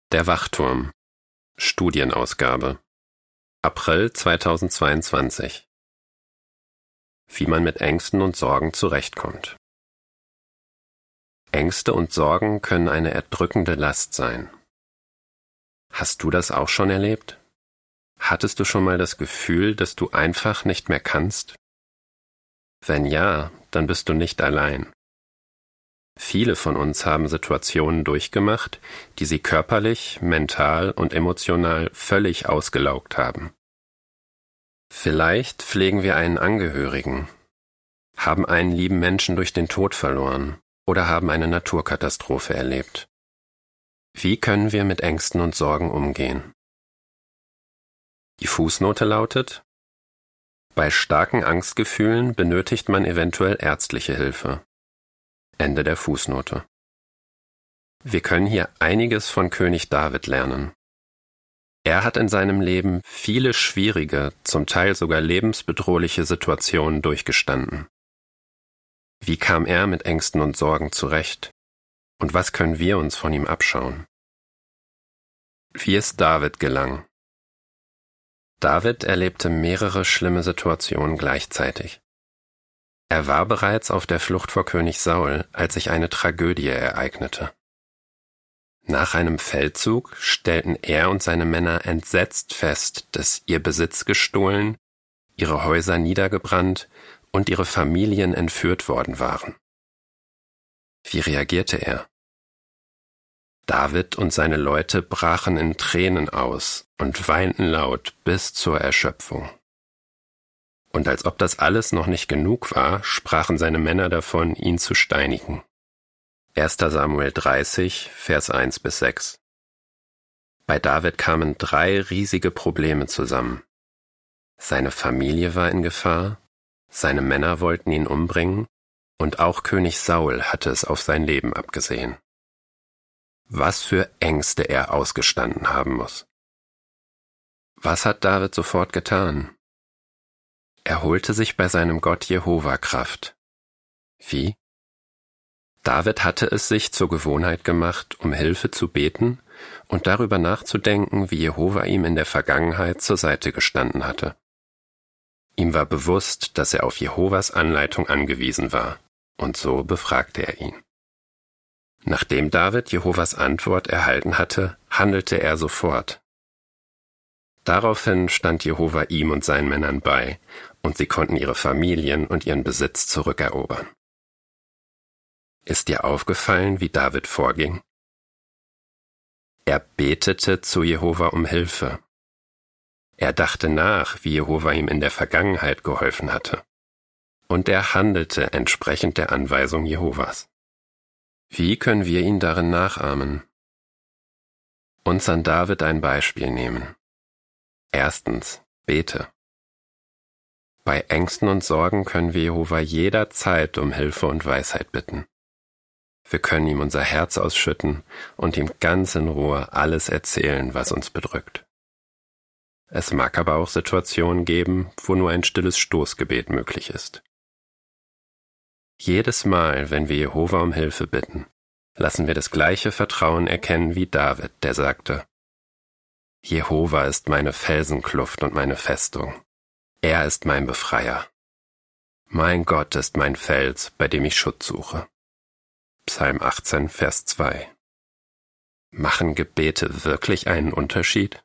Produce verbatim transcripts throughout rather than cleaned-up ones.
Der Wachturm. Studienausgabe. April zweitausendzweiundzwanzig. Wie man mit Ängsten und Sorgen zurechtkommt. Ängste und Sorgen können eine erdrückende Last sein. Hast du das auch schon erlebt? Hattest du schon mal das Gefühl, dass du einfach nicht mehr kannst? Wenn ja, dann bist du nicht allein. Viele von uns haben Situationen durchgemacht, die sie körperlich, mental und emotional völlig ausgelaugt haben. Vielleicht pflegen wir einen Angehörigen, haben einen lieben Menschen durch den Tod verloren oder haben eine Naturkatastrophe erlebt. Wie können wir mit Ängsten und Sorgen umgehen? Die Fußnote lautet: Bei starken Angstgefühlen benötigt man eventuell ärztliche Hilfe. Ende der Fußnote. Wir können hier einiges von König David lernen. Er hat in seinem Leben viele schwierige, zum Teil sogar lebensbedrohliche Situationen durchgestanden. Wie kam er mit Ängsten und Sorgen zurecht? Und was können wir uns von ihm abschauen? Wie es David gelang. David erlebte mehrere schlimme Situationen gleichzeitig. Er war bereits auf der Flucht vor König Saul, als sich eine Tragödie ereignete. Nach einem Feldzug stellten er und seine Männer entsetzt fest, dass ihr Besitz gestohlen, ihre Häuser niedergebrannt und ihre Familien entführt worden waren. Wie reagierte er? David und seine Leute brachen in Tränen aus und weinten laut bis zur Erschöpfung. Und als ob das alles noch nicht genug war, sprachen seine Männer davon, ihn zu steinigen. erster Samuel dreißig, Vers eins bis sechs. Bei David kamen drei riesige Probleme zusammen. Seine Familie war in Gefahr, seine Männer wollten ihn umbringen und auch König Saul hatte es auf sein Leben abgesehen. Was für Ängste er ausgestanden haben muss. Was hat David sofort getan? Er holte sich bei seinem Gott Jehova Kraft. Wie? David hatte es sich zur Gewohnheit gemacht, um Hilfe zu beten und darüber nachzudenken, wie Jehova ihm in der Vergangenheit zur Seite gestanden hatte. Ihm war bewusst, dass er auf Jehovas Anleitung angewiesen war, und so befragte er ihn. Nachdem David Jehovas Antwort erhalten hatte, handelte er sofort. Daraufhin stand Jehova ihm und seinen Männern bei, und sie konnten ihre Familien und ihren Besitz zurückerobern. Ist dir aufgefallen, wie David vorging? Er betete zu Jehova um Hilfe. Er dachte nach, wie Jehova ihm in der Vergangenheit geholfen hatte. Und er handelte entsprechend der Anweisung Jehovas. Wie können wir ihn darin nachahmen? Uns an David ein Beispiel nehmen. Erstens, bete. Bei Ängsten und Sorgen können wir Jehova jederzeit um Hilfe und Weisheit bitten. Wir können ihm unser Herz ausschütten und ihm ganz in Ruhe alles erzählen, was uns bedrückt. Es mag aber auch Situationen geben, wo nur ein stilles Stoßgebet möglich ist. Jedes Mal, wenn wir Jehova um Hilfe bitten, lassen wir das gleiche Vertrauen erkennen wie David, der sagte: Jehova ist meine Felsenkluft und meine Festung. Er ist mein Befreier. Mein Gott ist mein Fels, bei dem ich Schutz suche. Psalm achtzehn, Vers zwei. Machen Gebete wirklich einen Unterschied?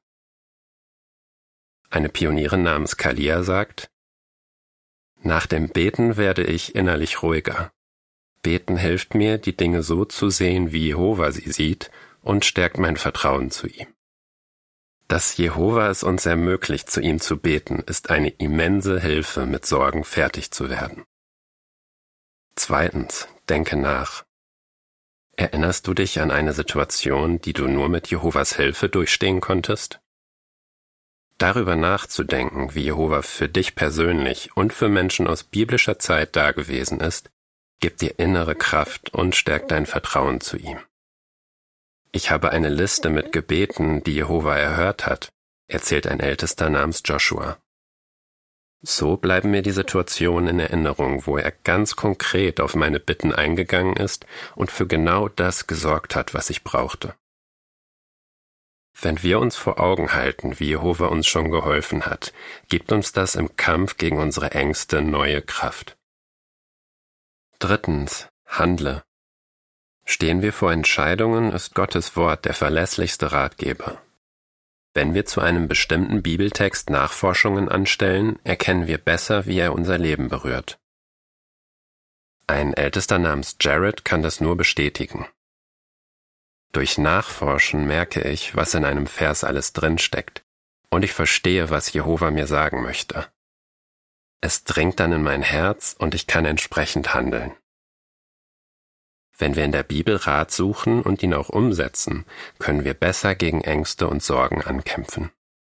Eine Pionierin namens Kalia sagt: Nach dem Beten werde ich innerlich ruhiger. Beten hilft mir, die Dinge so zu sehen, wie Jehova sie sieht, und stärkt mein Vertrauen zu ihm. Dass Jehova es uns ermöglicht, zu ihm zu beten, ist eine immense Hilfe, mit Sorgen fertig zu werden. Zweitens, denke nach. Erinnerst du dich an eine Situation, die du nur mit Jehovas Hilfe durchstehen konntest? Darüber nachzudenken, wie Jehova für dich persönlich und für Menschen aus biblischer Zeit dagewesen ist, gibt dir innere Kraft und stärkt dein Vertrauen zu ihm. Ich habe eine Liste mit Gebeten, die Jehova erhört hat, erzählt ein Ältester namens Joshua. So bleiben mir die Situationen in Erinnerung, wo er ganz konkret auf meine Bitten eingegangen ist und für genau das gesorgt hat, was ich brauchte. Wenn wir uns vor Augen halten, wie Jehova uns schon geholfen hat, gibt uns das im Kampf gegen unsere Ängste neue Kraft. Drittens, handle. Stehen wir vor Entscheidungen, ist Gottes Wort der verlässlichste Ratgeber. Wenn wir zu einem bestimmten Bibeltext Nachforschungen anstellen, erkennen wir besser, wie er unser Leben berührt. Ein Ältester namens Jared kann das nur bestätigen. Durch Nachforschen merke ich, was in einem Vers alles drinsteckt, und ich verstehe, was Jehova mir sagen möchte. Es dringt dann in mein Herz und ich kann entsprechend handeln. Wenn wir in der Bibel Rat suchen und ihn auch umsetzen, können wir besser gegen Ängste und Sorgen ankämpfen.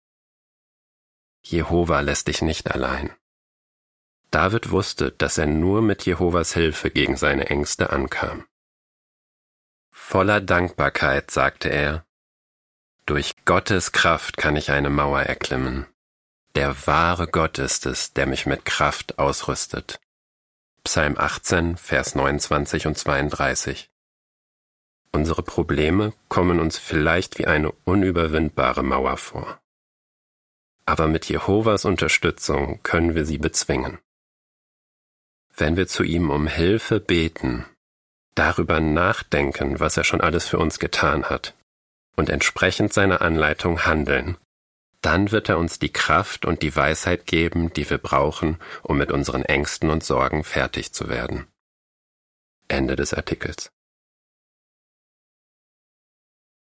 Jehova lässt dich nicht allein. David wusste, dass er nur mit Jehovas Hilfe gegen seine Ängste ankam. Voller Dankbarkeit sagte er: Durch Gottes Kraft kann ich eine Mauer erklimmen. Der wahre Gott ist es, der mich mit Kraft ausrüstet. Psalm achtzehn, Vers neunundzwanzig und zweiunddreißig. Unsere Probleme kommen uns vielleicht wie eine unüberwindbare Mauer vor. Aber mit Jehovas Unterstützung können wir sie bezwingen. Wenn wir zu ihm um Hilfe beten, darüber nachdenken, was er schon alles für uns getan hat, und entsprechend seiner Anleitung handeln, dann wird er uns die Kraft und die Weisheit geben, die wir brauchen, um mit unseren Ängsten und Sorgen fertig zu werden. Ende des Artikels.